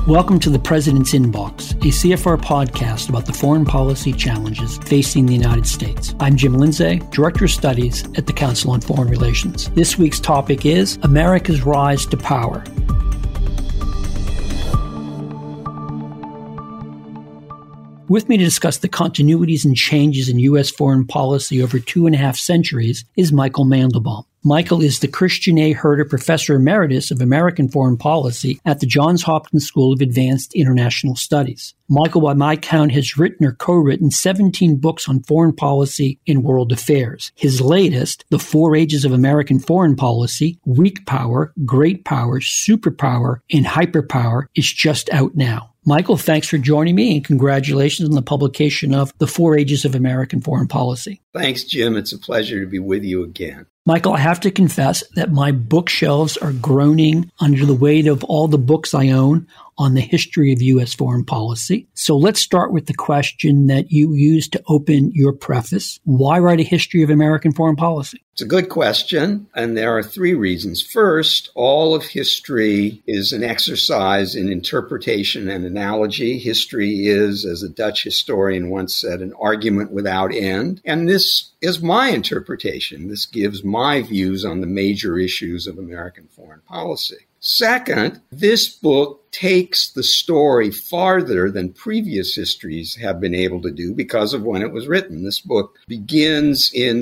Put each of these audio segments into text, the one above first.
Welcome to the President's Inbox, a CFR podcast about the foreign policy challenges facing the United States. I'm Jim Lindsay, Director of Studies at the Council on Foreign Relations. This week's topic is America's Rise to Power. With me to discuss the continuities and changes in U.S. foreign policy over 2.5 centuries is Michael Mandelbaum. Michael is the Christian A. Herter Professor Emeritus of American Foreign Policy at the Johns Hopkins School of Advanced International Studies. Michael, by my count, has written or co-written 17 books on foreign policy and world affairs. His latest, The Four Ages of American Foreign Policy, Weak Power, Great Power, Superpower, and Hyperpower, is just out now. Michael, thanks for joining me and congratulations on the publication of The Four Ages of American Foreign Policy. Thanks, Jim. It's a pleasure to be with you again. Michael, I have to confess that my bookshelves are groaning under the weight of all the books I own on the history of U.S. foreign policy. So let's start with the question that you used to open your preface. Why write a history of American foreign policy? It's a good question, and there are 3 reasons. First, all of history is an exercise in interpretation and analogy. History is, as a Dutch historian once said, an argument without end. And this is my interpretation. This gives my views on the major issues of American foreign policy. Second, this book takes the story farther than previous histories have been able to do because of when it was written. This book begins in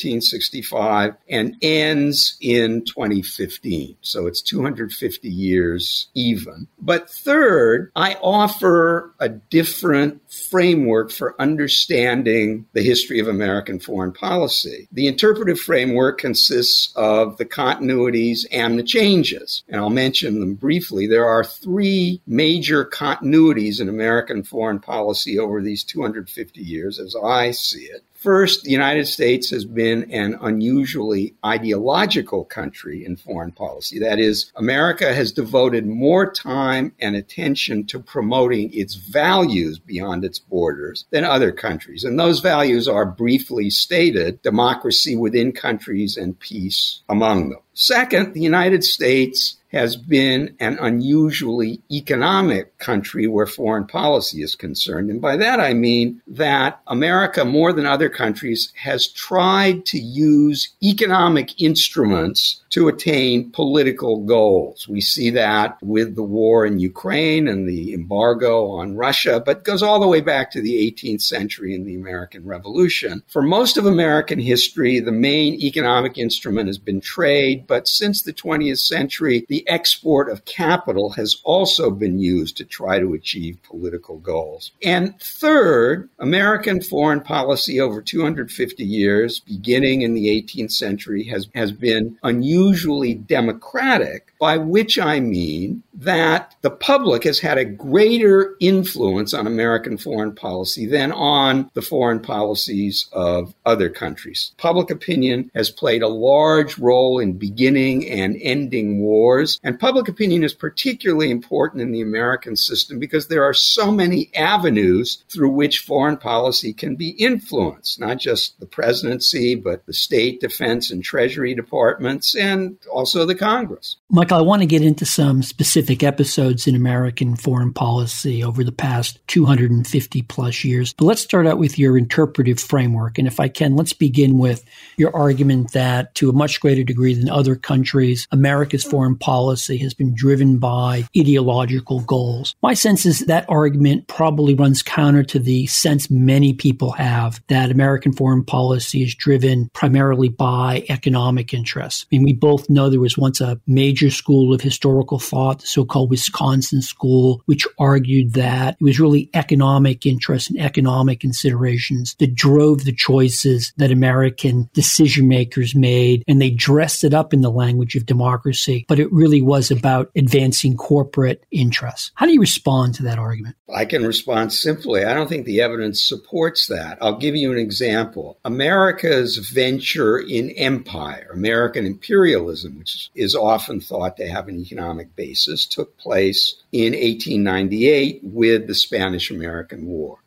1765 and ends in 2015. So it's 250 years even. But third, I offer a different framework for understanding the history of American foreign policy. The interpretive framework consists of the continuities and the changes. And I'll mention them briefly. There are 3 major continuities in American foreign policy over these 250 years, as I see it. First, the United States has been an unusually ideological country in foreign policy. That is, America has devoted more time and attention to promoting its values beyond its borders than other countries. And those values are briefly stated: democracy within countries and peace among them. Second, the United States has been an unusually economic country where foreign policy is concerned. And by that I mean that America, more than other countries, has tried to use economic instruments to attain political goals. We see that with the war in Ukraine and the embargo on Russia, but it goes all the way back to the 18th century and the American Revolution. For most of American history, the main economic instrument has been trade, but since the 20th century, the export of capital has also been used to try to achieve political goals. And third, American foreign policy over 250 years, beginning in the 18th century, has been unusually democratic, by which I mean that the public has had a greater influence on American foreign policy than on the foreign policies of other countries. Public opinion has played a large role in beginning and ending wars, and public opinion is particularly important in the American system because there are so many avenues through which foreign policy can be influenced, not just the presidency, but the state, defense, and treasury departments, and also the Congress. Michael, I want to get into some specific episodes in American foreign policy over the past 250 plus years. But let's start out with your interpretive framework. And if I can, let's begin with your argument that to a much greater degree than other countries, America's foreign policy has been driven by ideological goals. My sense is that argument probably runs counter to the sense many people have that American foreign policy is driven primarily by economic interests. I mean, we both know there was once a major school of historical thought, the so-called Wisconsin School, which argued that it was really economic interests and economic considerations that drove the choices that American decision makers made, and they dressed it up in the language of democracy, but it really was about advancing corporate interests. How do you respond to that argument? I can respond simply. I don't think the evidence supports that. I'll give you an example. America's venture in empire, American imperialism, which is often thought to have an economic basis, took place in 1898 with the Spanish-American War.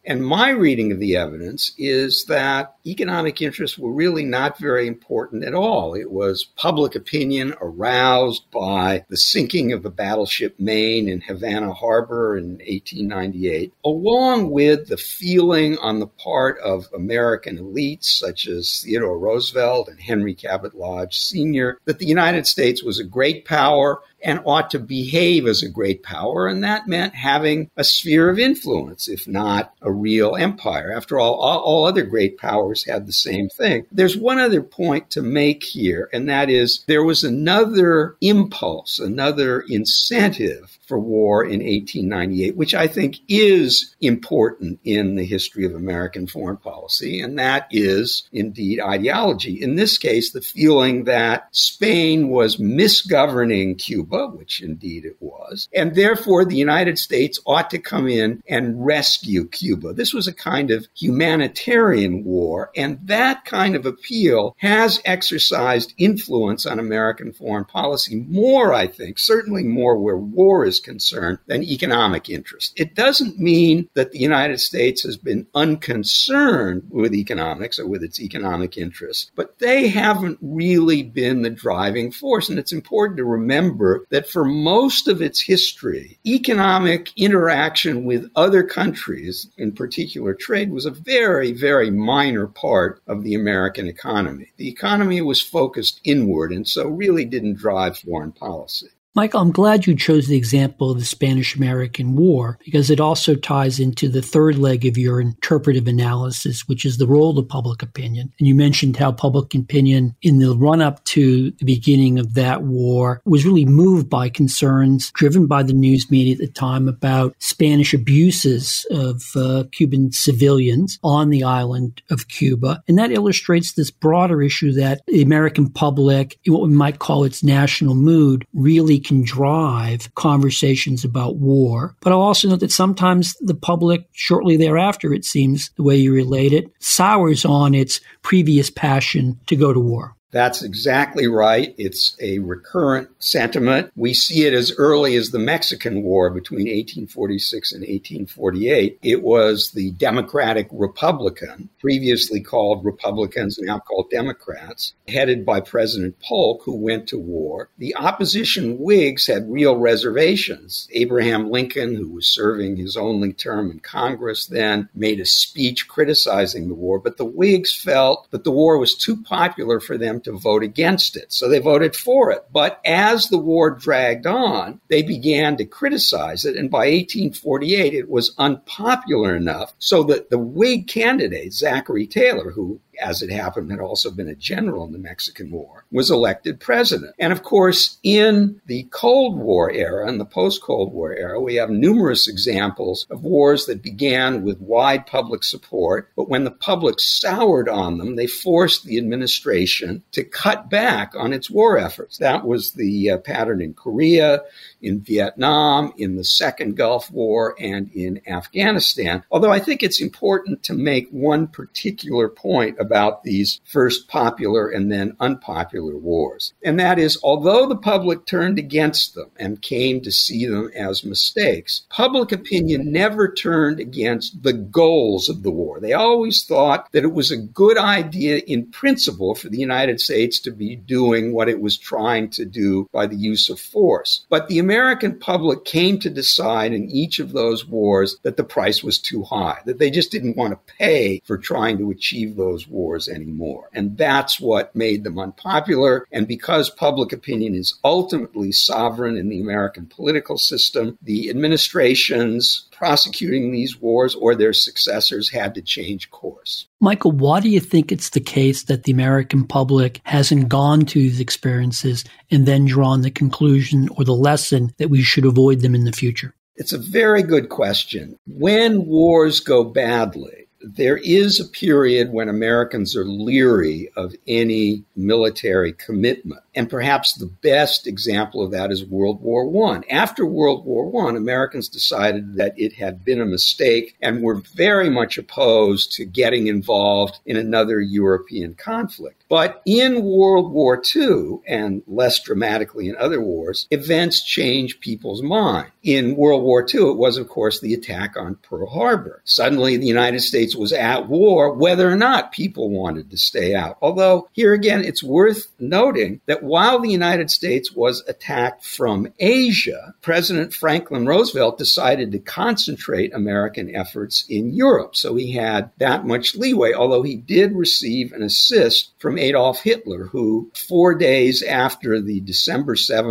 And my reading of the evidence is that economic interests were really not very important at all. It was public opinion aroused by the sinking of the battleship Maine in Havana Harbor in 1898, along with the feeling on the part of American elites such as Theodore Roosevelt and Henry Cabot Lodge Sr. that the United States was a great power and ought to behave as a great power, and that meant having a sphere of influence, if not a real empire. After all other great powers had the same thing. There's one other point to make here, and that is there was another impulse, another incentive for war in 1898, which I think is important in the history of American foreign policy, and that is indeed ideology. In this case, the feeling that Spain was misgoverning Cuba, which indeed it was, and therefore the United States ought to come in and rescue Cuba. This was a kind of humanitarian war, and that kind of appeal has exercised influence on American foreign policy more, I think, certainly more where war is concerned than economic interest. It doesn't mean that the United States has been unconcerned with economics or with its economic interests, but they haven't really been the driving force. And it's important to remember that for most of its history, economic interaction with other countries, in particular trade, was a very, very minor part of the American economy. The economy was focused inward and so really didn't drive foreign policy. Michael, I'm glad you chose the example of the Spanish-American War because it also ties into the third leg of your interpretive analysis, which is the role of public opinion. And you mentioned how public opinion in the run-up to the beginning of that war was really moved by concerns driven by the news media at the time about Spanish abuses of Cuban civilians on the island of Cuba. And that illustrates this broader issue that the American public, in what we might call its national mood, really can drive conversations about war. But I'll also note that sometimes the public, shortly thereafter, it seems, the way you relate it, sours on its previous passion to go to war. That's exactly right. It's a recurrent sentiment. We see it as early as the Mexican War between 1846 and 1848. It was the Democratic Republican, previously called Republicans, now called Democrats, headed by President Polk, who went to war. The opposition Whigs had real reservations. Abraham Lincoln, who was serving his only term in Congress then, made a speech criticizing the war, but the Whigs felt that the war was too popular for them to vote against it. So they voted for it. But as the war dragged on, they began to criticize it. And by 1848, it was unpopular enough so that the Whig candidate, Zachary Taylor, who, as it happened, had also been a general in the Mexican War, was elected president. And of course, in the Cold War era and the post-Cold War era, we have numerous examples of wars that began with wide public support, but when the public soured on them, they forced the administration to cut back on its war efforts. That was the pattern in Korea, in Vietnam, in the Second Gulf War, and in Afghanistan. Although I think it's important to make one particular point about these first popular and then unpopular wars. And that is, although the public turned against them and came to see them as mistakes, public opinion never turned against the goals of the war. They always thought that it was a good idea in principle for the United States to be doing what it was trying to do by the use of force. But the American public came to decide in each of those wars that the price was too high, that they just didn't want to pay for trying to achieve those wars anymore. And that's what made them unpopular. And because public opinion is ultimately sovereign in the American political system, the administrations prosecuting these wars or their successors had to change course. Michael, why do you think it's the case that the American public hasn't gone to these experiences and then drawn the conclusion or the lesson that we should avoid them in the future? It's a very good question. When wars go badly, there is a period when Americans are leery of any military commitment. And perhaps the best example of that is World War I. After World War I, Americans decided that it had been a mistake and were very much opposed to getting involved in another European conflict. But in World War II, and less dramatically in other wars, events changed people's mind. In World War II, it was, of course, the attack on Pearl Harbor. Suddenly, the United States was at war, whether or not people wanted to stay out. Although, here again, it's worth noting that while the United States was attacked from Asia, President Franklin Roosevelt decided to concentrate American efforts in Europe. So he had that much leeway, although he did receive an assist from Adolf Hitler, who 4 days after the December 7,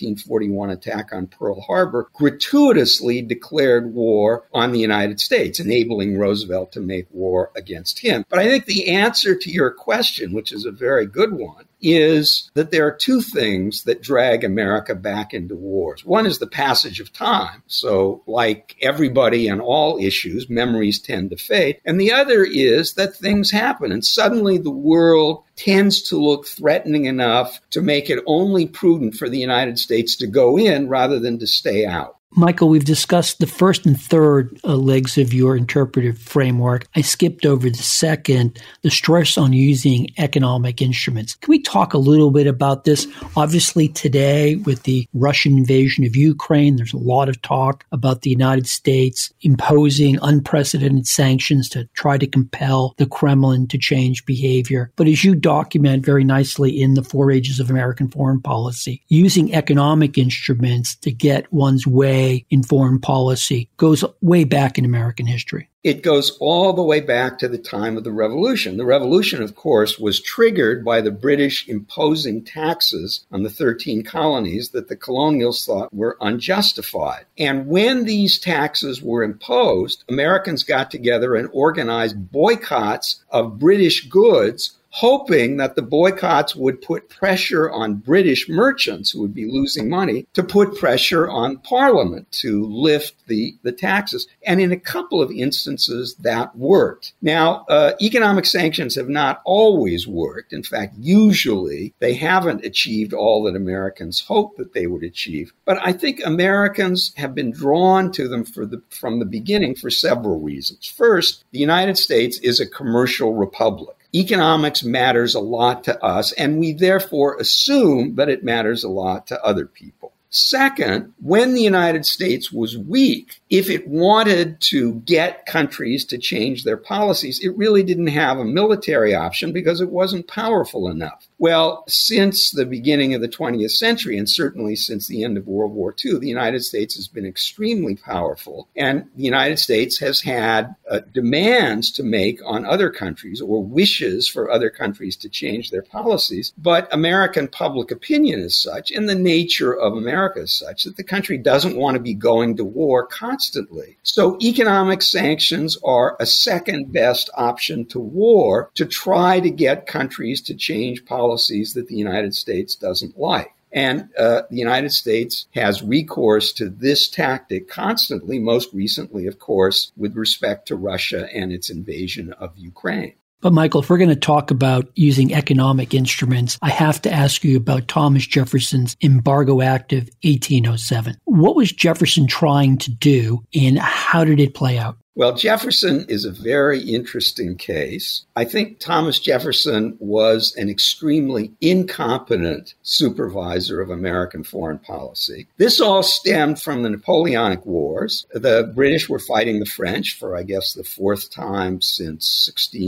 1941 attack on Pearl Harbor, gratuitously declared war on the United States, enabling Roosevelt to make war against him. But I think the answer to your question, which is a very good one, is that there are two things that drag America back into wars. One is the passage of time. So like everybody on all issues, memories tend to fade. And the other is that things happen and suddenly the world tends to look threatening enough to make it only prudent for the United States to go in rather than to stay out. Michael, we've discussed the first and third legs of your interpretive framework. I skipped over the second, the stress on using economic instruments. Can we talk a little bit about this? Obviously, today, with the Russian invasion of Ukraine, there's a lot of talk about the United States imposing unprecedented sanctions to try to compel the Kremlin to change behavior. But as you document very nicely in the 4 Ages of American Foreign Policy, using economic instruments to get one's way in foreign policy goes way back in American history. It goes all the way back to the time of the Revolution. The Revolution, of course, was triggered by the British imposing taxes on the 13 colonies that the colonials thought were unjustified. And when these taxes were imposed, Americans got together and organized boycotts of British goods, hoping that the boycotts would put pressure on British merchants who would be losing money to put pressure on Parliament to lift the taxes. And in a couple of instances, that worked. Now, economic sanctions have not always worked. In fact, usually they haven't achieved all that Americans hoped that they would achieve. But I think Americans have been drawn to them from the beginning for several reasons. First, the United States is a commercial republic. Economics matters a lot to us, and we therefore assume that it matters a lot to other people. Second, when the United States was weak, if it wanted to get countries to change their policies, it really didn't have a military option because it wasn't powerful enough. Well, since the beginning of the 20th century, and certainly since the end of World War II, the United States has been extremely powerful, and the United States has had demands to make on other countries or wishes for other countries to change their policies. But American public opinion is such, and the nature of America is such, that the country doesn't want to be going to war constantly. So economic sanctions are a second best option to war to try to get countries to change policies that the United States doesn't like. And the United States has recourse to this tactic constantly, most recently, of course, with respect to Russia and its invasion of Ukraine. But Michael, if we're going to talk about using economic instruments, I have to ask you about Thomas Jefferson's Embargo Act of 1807. What was Jefferson trying to do and how did it play out? Well, Jefferson is a very interesting case. I think Thomas Jefferson was an extremely incompetent supervisor of American foreign policy. This all stemmed from the Napoleonic Wars. The British were fighting the French for, I guess, the fourth time since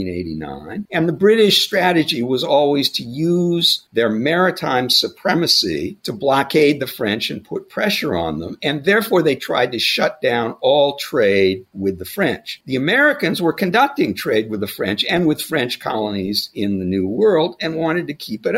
1689. And the British strategy was always to use their maritime supremacy to blockade the French and put pressure on them. And therefore, they tried to shut down all trade with the French. The Americans were conducting trade with the French and with French colonies in the New World and wanted to keep it up.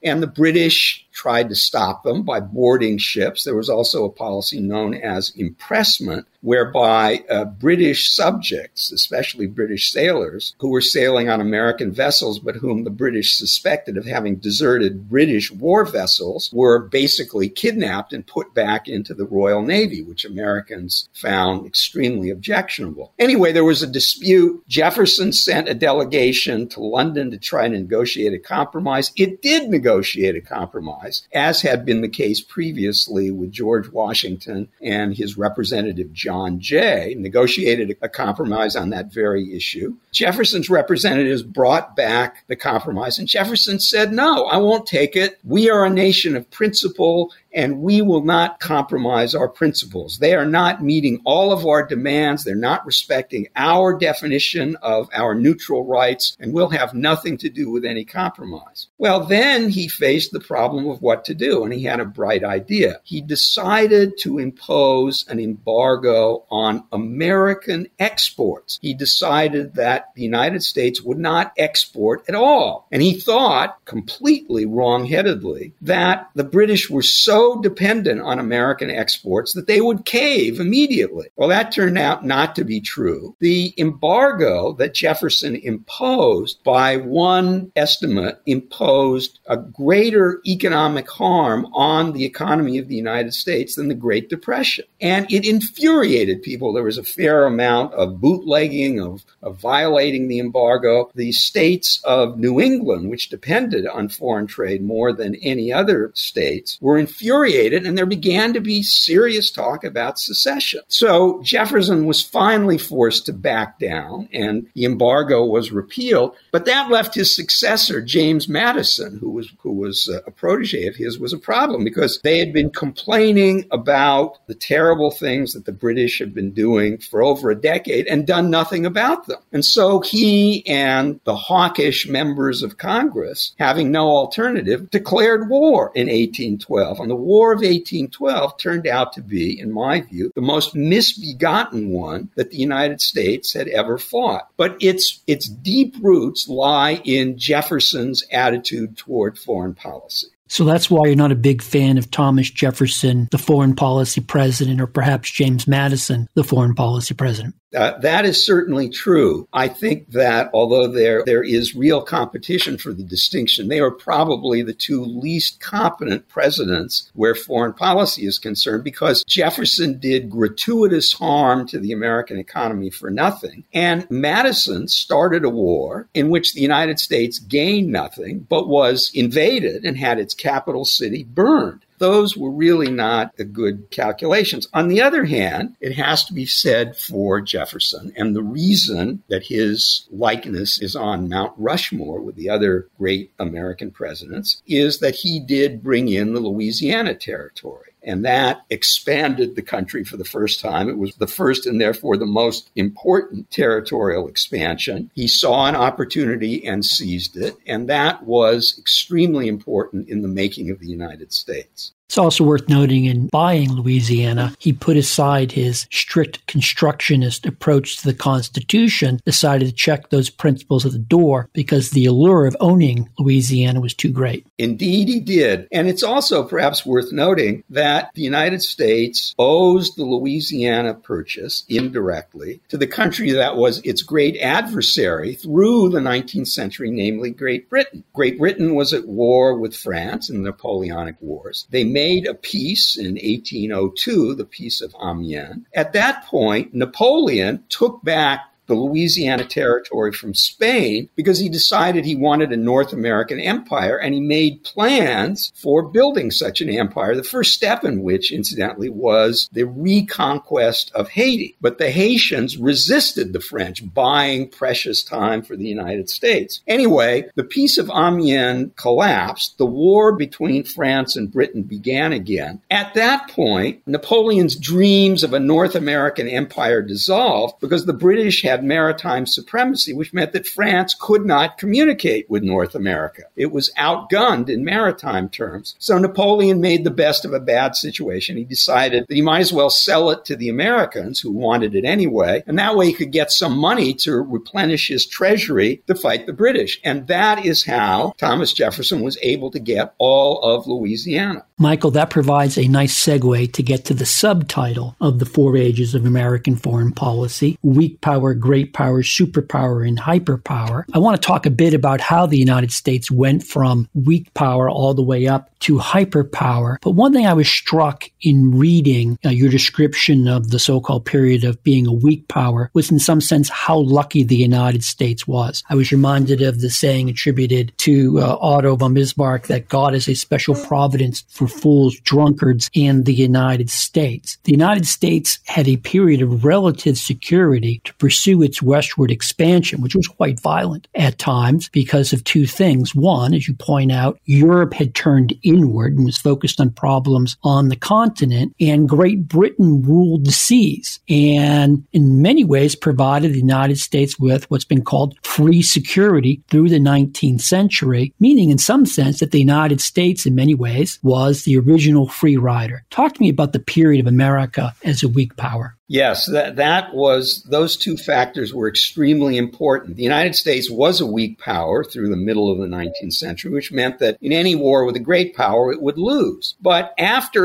and the British tried to stop them by boarding ships. There was also a policy known as impressment, whereby British subjects, especially British sailors, who were sailing on American vessels, but whom the British suspected of having deserted British war vessels, were basically kidnapped and put back into the Royal Navy, which Americans found extremely objectionable. Anyway, there was a dispute. Jefferson sent a delegation to London to try and negotiate a compromise. It did negotiate a compromise, as had been the case previously with George Washington and his representative John Jay, negotiated a compromise on that very issue. Jefferson's representatives brought back the compromise, and Jefferson said, no, I won't take it. We are a nation of principle, and we will not compromise our principles. They are not meeting all of our demands. They're not respecting our definition of our neutral rights, and we'll have nothing to do with any compromise. Well, then he faced the problem of what to do, and he had a bright idea. He decided to impose an embargo on American exports. He decided that the United States would not export at all. And he thought, completely wrong-headedly, that the British were so dependent on American exports that they would cave immediately. Well, that turned out not to be true. The embargo that Jefferson imposed, by one estimate, imposed a greater economic harm on the economy of the United States than the Great Depression. And it infuriated people. There was a fair amount of bootlegging, of violating the embargo. The states of New England, which depended on foreign trade more than any other states, were infuriated, and there began to be serious talk about secession. So Jefferson was finally forced to back down, and the embargo was repealed. But that left his successor, James Madison, who was a protege of his, was a problem, because they had been complaining about the terrible things that the British had been doing for over a decade and done nothing about them. And so he and the hawkish members of Congress, having no alternative, declared war in 1812. And the War of 1812 turned out to be, in my view, the most misbegotten one that the United States had ever fought. But its deep roots lie in Jefferson's attitude toward foreign policy. So that's why you're not a big fan of Thomas Jefferson, the foreign policy president, or perhaps James Madison, the foreign policy president. That is certainly true. I think that although there is real competition for the distinction, they are probably the two least competent presidents where foreign policy is concerned, because Jefferson did gratuitous harm to the American economy for nothing, and Madison started a war in which the United States gained nothing but was invaded and had its capital city burned. Those were really not good calculations. On the other hand, it has to be said for Jefferson, and the reason that his likeness is on Mount Rushmore with the other great American presidents, is that he did bring in the Louisiana Territory. And that expanded the country for the first time. It was the first and therefore the most important territorial expansion. He saw an opportunity and seized it, and that was extremely important in the making of the United States. It's also worth noting, in buying Louisiana, he put aside his strict constructionist approach to the Constitution, decided to check those principles at the door because the allure of owning Louisiana was too great. Indeed, he did. And it's also perhaps worth noting that the United States owes the Louisiana Purchase indirectly to the country that was its great adversary through the 19th century, namely Great Britain. Great Britain was at war with France in the Napoleonic Wars. They made a peace in 1802, the Peace of Amiens. At that point, Napoleon took back the Louisiana Territory from Spain because he decided he wanted a North American empire, and he made plans for building such an empire, the first step in which, incidentally, was the reconquest of Haiti. But the Haitians resisted the French, buying precious time for the United States. Anyway, the Peace of Amiens collapsed. The war between France and Britain began again. At that point, Napoleon's dreams of a North American empire dissolved because the British had had maritime supremacy, which meant that France could not communicate with North America. It was outgunned in maritime terms. So Napoleon made the best of a bad situation. He decided that he might as well sell it to the Americans, who wanted it anyway, and that way he could get some money to replenish his treasury to fight the British. And that is how Thomas Jefferson was able to get all of Louisiana. Michael, that provides a nice segue to get to the subtitle of the 4 ages of American foreign policy: weak power, great power, superpower, and hyperpower. I want to talk a bit about how the United States went from weak power all the way up to hyperpower. But one thing I was struck in reading your description of the so-called period of being a weak power was, in some sense, how lucky the United States was. I was reminded of the saying attributed to Otto von Bismarck that God is a special providence for fools, drunkards, and the United States. The United States had a period of relative security to pursue its westward expansion, which was quite violent at times because of 2 things. One, as you point out, Europe had turned inward and was focused on problems on the continent, and Great Britain ruled the seas and in many ways provided the United States with what's been called free security through the 19th century, meaning in some sense that the United States in many ways was the original free rider. Talk to me about the period of America as a weak power. Yes, those 2 factors were extremely important. The United States was a weak power through the middle of the 19th century, which meant that in any war with a great power, it would lose. But after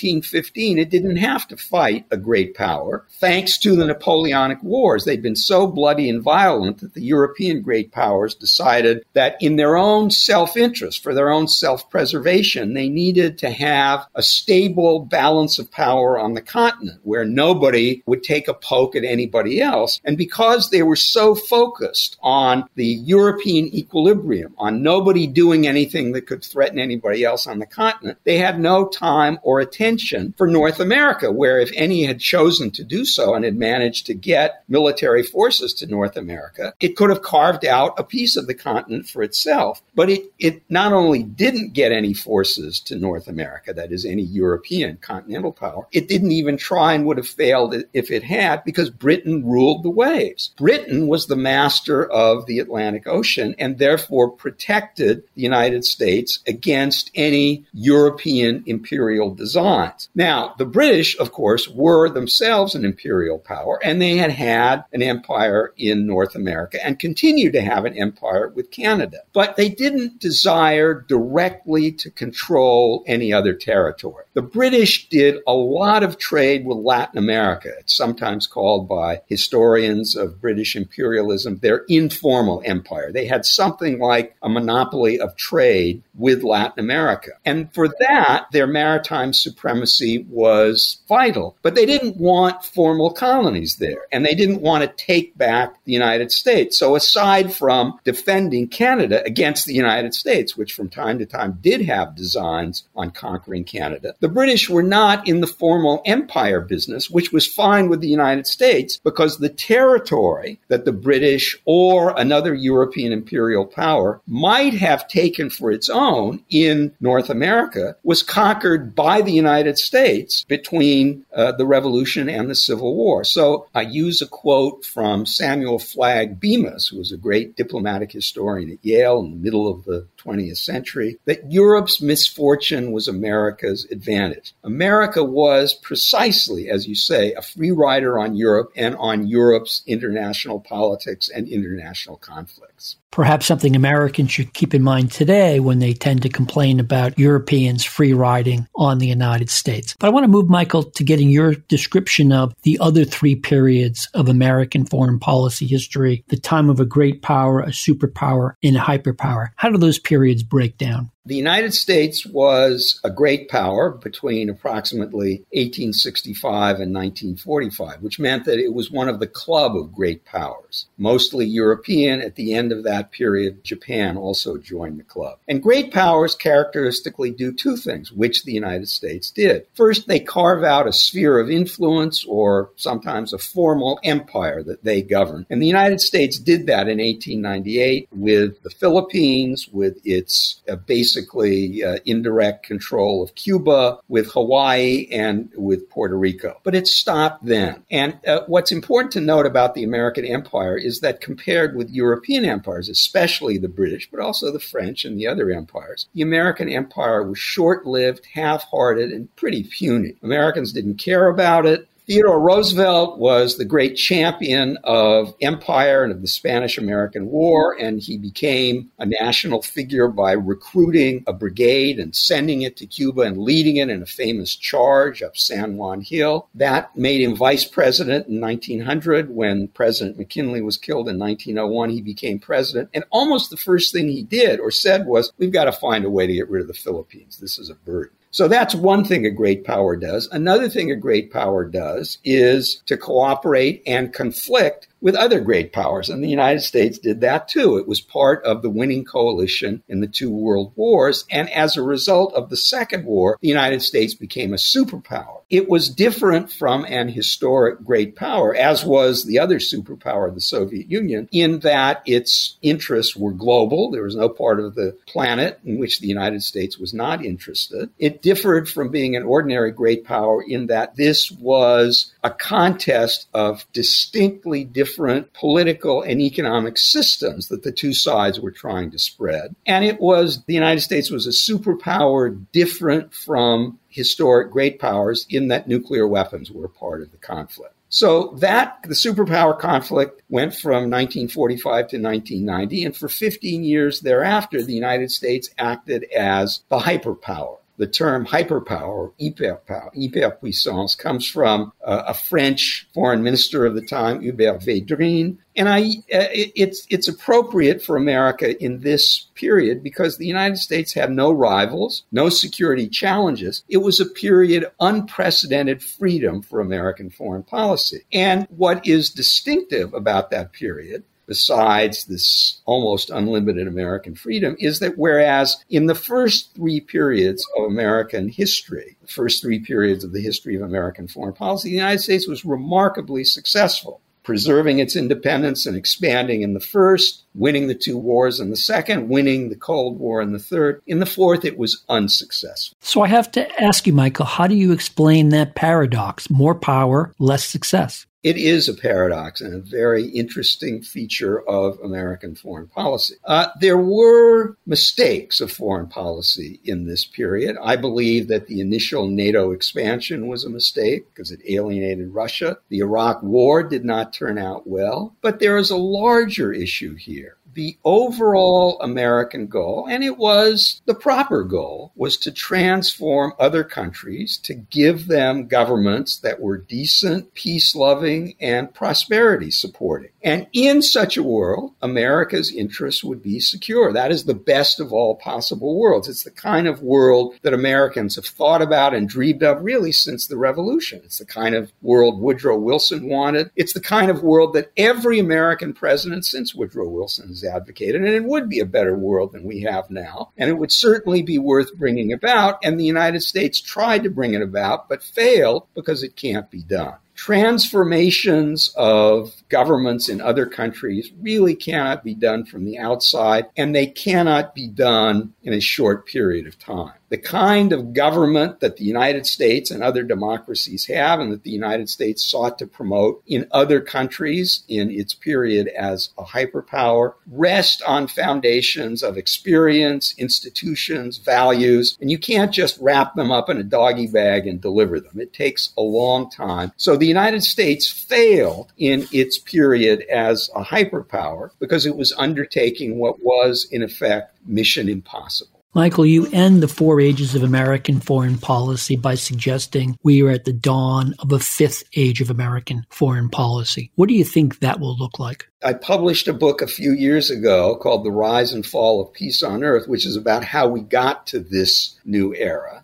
1815, it didn't have to fight a great power, thanks to the Napoleonic Wars. They'd been so bloody and violent that the European great powers decided that in their own self-interest, for their own self-preservation, they needed to have a stable balance of power on the continent where nobody would take a poke at anybody else. And because they were so focused on the European equilibrium, on nobody doing anything that could threaten anybody else on the continent, they had no time or attention for North America, where if any had chosen to do so and had managed to get military forces to North America, it could have carved out a piece of the continent for itself. But it not only didn't get any forces to North America, that is, any European continental power, it didn't even try and would have failed if it had, because Britain ruled the waves. Britain was the master of the Atlantic Ocean and therefore protected the United States against any European imperial designs. Now, the British, of course, were themselves an imperial power, and they had an empire in North America and continued to have an empire with Canada. But they didn't desire directly to control any other territory. The British did a lot of trade with Latin America. It's sometimes called by historians of British imperialism their informal empire. They had something like a monopoly of trade with Latin America. And for that, their maritime supremacy was vital. But they didn't want formal colonies there, and they didn't want to take back the United States. So aside from defending Canada against the United States, which from time to time did have designs on conquering Canada, the British were not in the formal empire business, which was fine with the United States because the territory that the British or another European imperial power might have taken for its own in North America was conquered by the United States between the Revolution and the Civil War. So I use a quote from Samuel Flagg Bemis, who was a great diplomatic historian at Yale in the middle of the 20th century, that Europe's misfortune was America's advantage. America was precisely, as you say, a free rider on Europe and on Europe's international politics and international conflicts. Perhaps something Americans should keep in mind today when they tend to complain about Europeans free riding on the United States. But I want to move, Michael, to getting your description of the other 3 periods of American foreign policy history: the time of a great power, a superpower, and a hyperpower. How do those periods break down? The United States was a great power between approximately 1865 and 1945, which meant that it was one of the club of great powers, mostly European at the end of that that period, Japan also joined the club. And great powers characteristically do two things, which the United States did. First, they carve out a sphere of influence or sometimes a formal empire that they govern. And the United States did that in 1898 with the Philippines, with its basically indirect control of Cuba, with Hawaii, and with Puerto Rico. But it stopped then. And what's important to note about the American empire is that compared with European empires, especially the British, but also the French and the other empires, the American empire was short-lived, half-hearted, and pretty puny. Americans didn't care about it. Theodore Roosevelt was the great champion of empire and of the Spanish-American War, and he became a national figure by recruiting a brigade and sending it to Cuba and leading it in a famous charge up San Juan Hill. That made him vice president in 1900. When President McKinley was killed in 1901, he became president. And almost the first thing he did or said was, we've got to find a way to get rid of the Philippines. This is a burden. So that's one thing a great power does. Another thing a great power does is to cooperate and conflict with other great powers. And the United States did that too. It was part of the winning coalition in the two world wars. And as a result of the Second War, the United States became a superpower. It was different from an historic great power, as was the other superpower, the Soviet Union, in that its interests were global. There was no part of the planet in which the United States was not interested. It differed from being an ordinary great power in that this was a contest of distinctly different political and economic systems that the two sides were trying to spread. And the United States was a superpower different from historic great powers in that nuclear weapons were a part of the conflict. So the superpower conflict went from 1945 to 1990, and for 15 years thereafter, the United States acted as the hyperpower. The term hyperpower, hyperpuissance, comes from a French foreign minister of the time, Hubert Védrine. And it's appropriate for America in this period because the United States had no rivals, no security challenges. It was a period of unprecedented freedom for American foreign policy. And what is distinctive about that period, besides this almost unlimited American freedom, is that whereas in the first three periods of American history, the first three periods of the history of American foreign policy, the United States was remarkably successful, preserving its independence and expanding in the first, winning the two wars in the second, winning the Cold War in the third. In the fourth, it was unsuccessful. So I have to ask you, Michael, how do you explain that paradox? More power, less success. It is a paradox and a very interesting feature of American foreign policy. There were mistakes of foreign policy in this period. I believe that the initial NATO expansion was a mistake because it alienated Russia. The Iraq War did not turn out well. But there is a larger issue here. The overall American goal, and it was the proper goal, was to transform other countries, to give them governments that were decent, peace-loving, and prosperity-supporting. And in such a world, America's interests would be secure. That is the best of all possible worlds. It's the kind of world that Americans have thought about and dreamed of really since the Revolution. It's the kind of world Woodrow Wilson wanted. It's the kind of world that every American president since Woodrow Wilson has advocated, and it would be a better world than we have now, and it would certainly be worth bringing about, and the United States tried to bring it about, but failed because it can't be done. Transformations of governments in other countries really cannot be done from the outside, and they cannot be done in a short period of time. The kind of government that the United States and other democracies have and that the United States sought to promote in other countries in its period as a hyperpower rest on foundations of experience, institutions, values, and you can't just wrap them up in a doggy bag and deliver them. It takes a long time. So the United States failed in its period as a hyperpower because it was undertaking what was, in effect, mission impossible. Michael, you end the 4 ages of American foreign policy by suggesting we are at the dawn of a 5th age of American foreign policy. What do you think that will look like? I published a book a few years ago called The Rise and Fall of Peace on Earth, which is about how we got to this new era.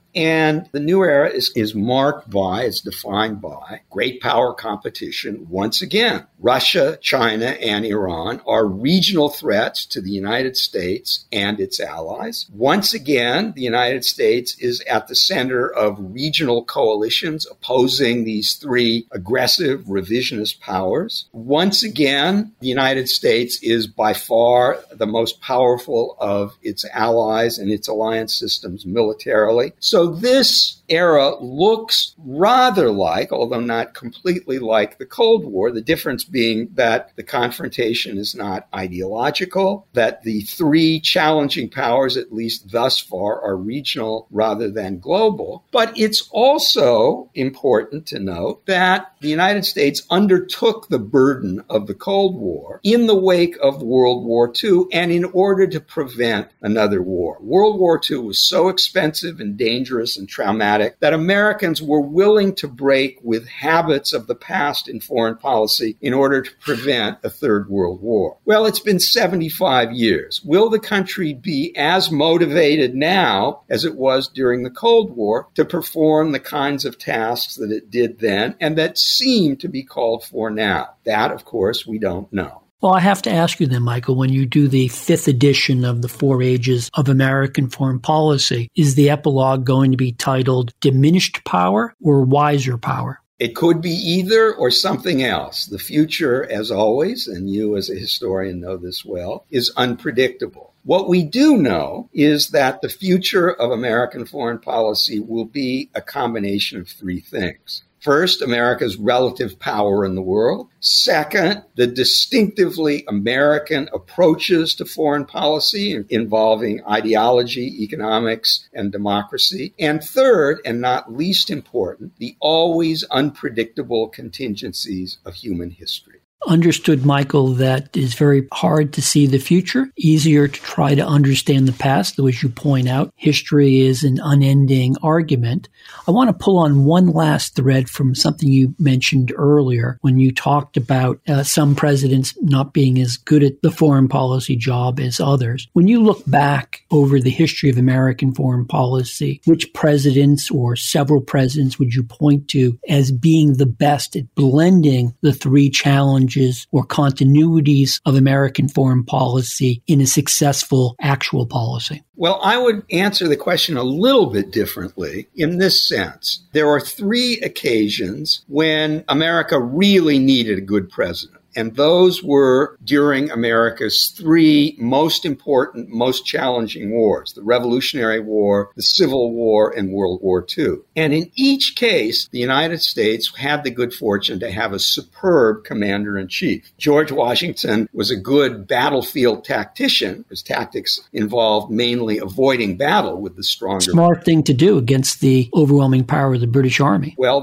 And the new era is marked by, is defined by, great power competition once again. Russia, China, and Iran are regional threats to the United States and its allies. Once again, the United States is at the center of regional coalitions opposing these three aggressive revisionist powers. Once again, the United States is by far the most powerful of its allies and its alliance systems militarily. So this era looks rather like, although not completely like, the Cold War, the difference being that the confrontation is not ideological, that the three challenging powers, at least thus far, are regional rather than global. But it's also important to note that the United States undertook the burden of the Cold War in the wake of World War II and in order to prevent another war. World War II was so expensive and dangerous and traumatic that Americans were willing to break with habits of the past in foreign policy in order to prevent a third world war. Well, it's been 75 years. Will the country be as motivated now as it was during the Cold War to perform the kinds of tasks that it did then and that seem to be called for now? That, of course, we don't know. Well, I have to ask you then, Michael, when you do the 5th edition of the 4 Ages of American Foreign Policy, is the epilogue going to be titled Diminished Power or Wiser Power? It could be either or something else. The future, as always, and you as a historian know this well, is unpredictable. What we do know is that the future of American foreign policy will be a combination of three things. First, America's relative power in the world. Second, the distinctively American approaches to foreign policy involving ideology, economics, and democracy. And third, and not least important, the always unpredictable contingencies of human history. Understood, Michael, that is very hard to see the future, easier to try to understand the past, though as you point out, history is an unending argument. I want to pull on one last thread from something you mentioned earlier when you talked about some presidents not being as good at the foreign policy job as others. When you look back over the history of American foreign policy, which presidents or several presidents would you point to as being the best at blending the three challenges or continuities of American foreign policy in a successful actual policy? Well, I would answer the question a little bit differently in this sense. There are three occasions when America really needed a good president. And those were during America's three most important, most challenging wars, the Revolutionary War, the Civil War, and World War II. And in each case, the United States had the good fortune to have a superb commander-in-chief. George Washington was a good battlefield tactician. His tactics involved mainly avoiding battle with the stronger. Smart thing to do against the overwhelming power of the British Army. Well,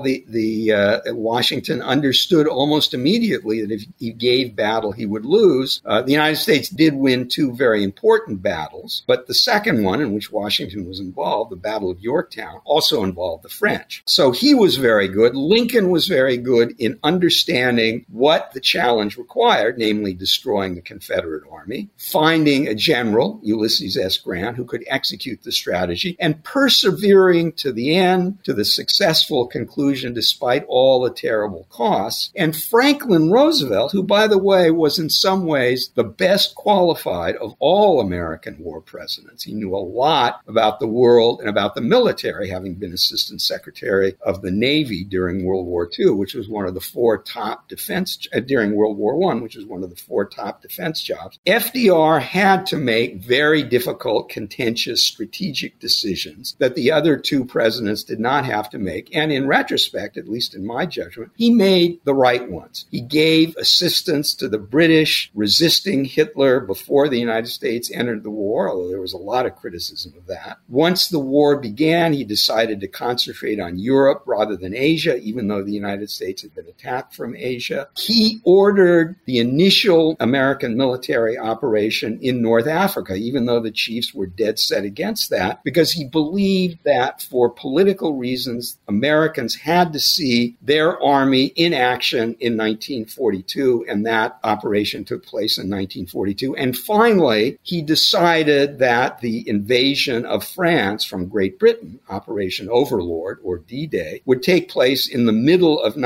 Washington understood almost immediately that if he gave battle, he would lose. The United States did win two very important battles, but the second one, in which Washington was involved, the Battle of Yorktown, also involved the French. So he was very good. Lincoln was very good in understanding what the challenge required, namely destroying the Confederate Army, finding a general, Ulysses S. Grant, who could execute the strategy, and persevering to the end, to the successful conclusion, despite all the terrible costs. And Franklin Roosevelt, who, by the way, was in some ways the best qualified of all American war presidents. He knew a lot about the world and about the military, having been Assistant Secretary of the Navy during World War II, which was one of the four top defense, during World War I, which was one of the four top defense jobs. FDR had to make very difficult, contentious, strategic decisions that the other two presidents did not have to make. And in retrospect, at least in my judgment, he made the right ones. He gave assistance to the British resisting Hitler before the United States entered the war, although there was a lot of criticism of that. Once the war began, he decided to concentrate on Europe rather than Asia, even though the United States had been attacked from Asia. He ordered the initial American military operation in North Africa, even though the chiefs were dead set against that, because he believed that for political reasons, Americans had to see their army in action in 1942 1942, and that operation took place in 1942. And finally, he decided that the invasion of France from Great Britain, Operation Overlord, or D-Day, would take place in the middle of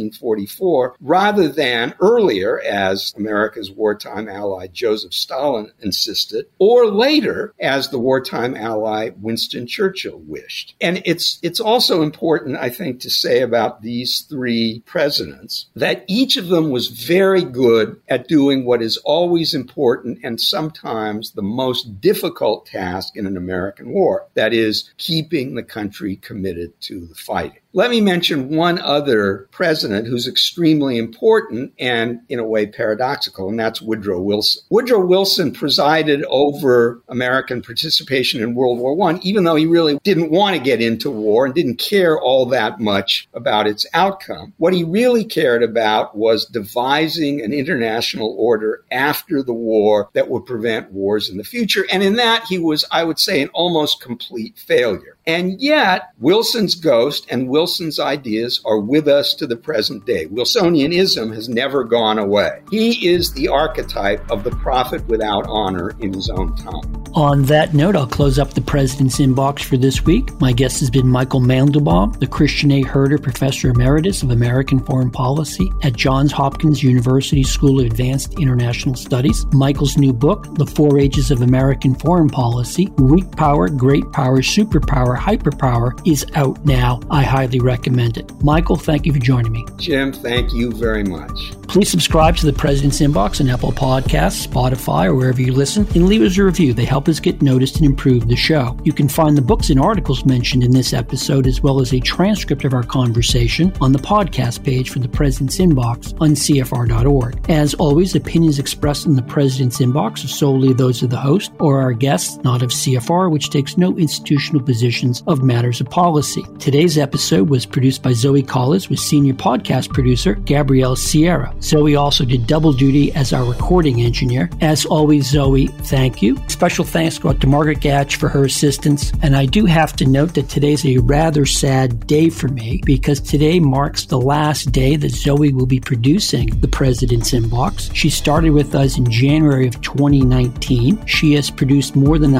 1944 rather than earlier, as America's wartime ally Joseph Stalin insisted, or later, as the wartime ally Winston Churchill wished. And it's also important, I think, to say about these three presidents that each of them was very good at doing what is always important and sometimes the most difficult task in an American war, that is, keeping the country committed to the fighting. Let me mention one other president who's extremely important and, in a way, paradoxical, and that's Woodrow Wilson. Woodrow Wilson presided over American participation in World War I, even though he really didn't want to get into war and didn't care all that much about its outcome. What he really cared about was devising an international order after the war that would prevent wars in the future. And in that, he was, I would say, an almost complete failure. And yet, Wilson's ghost and Wilson's ideas are with us to the present day. Wilsonianism has never gone away. He is the archetype of the prophet without honor in his own time. On that note, I'll close up the President's Inbox for this week. My guest has been Michael Mandelbaum, the Christian A. Herter Professor Emeritus of American Foreign Policy at Johns Hopkins University School of Advanced International Studies. Michael's new book, The Four Ages of American Foreign Policy, Weak Power, Great Power, Superpower, Hyperpower, is out now. I highly recommend it. Michael, thank you for joining me. Jim, thank you very much. Please subscribe to the President's Inbox on Apple Podcasts, Spotify, or wherever you listen, and leave us a review. They help us get noticed and improve the show. You can find the books and articles mentioned in this episode, as well as a transcript of our conversation, on the podcast page for the President's Inbox on CFR.org. As always, opinions expressed in the President's Inbox are solely those of the host or our guests, not of CFR, which takes no institutional positions of matters of policy. Today's episode was produced by Zoe Collis with senior podcast producer Gabrielle Sierra. Zoe also did double duty as our recording engineer. As always, Zoe, thank you. Special thanks go out to Margaret Gatch for her assistance. And I do have to note that today's a rather sad day for me, because today marks the last day that Zoe will be producing the President's Inbox. She started with us in January of 2019. She has produced more than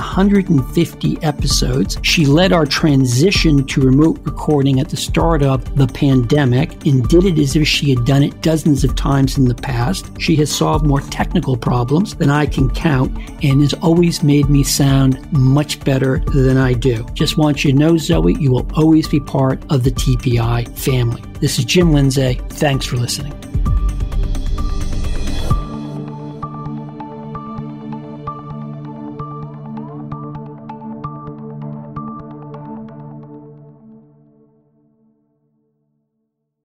150 episodes. She led our transition to remote recording at the start of the pandemic and did it as if she had done it dozens of times in the past. She has solved more technical problems than I can count and has always made me sound much better than I do. Just want you to know, Zoe, you will always be part of the TPI family. This is Jim Lindsay. Thanks for listening.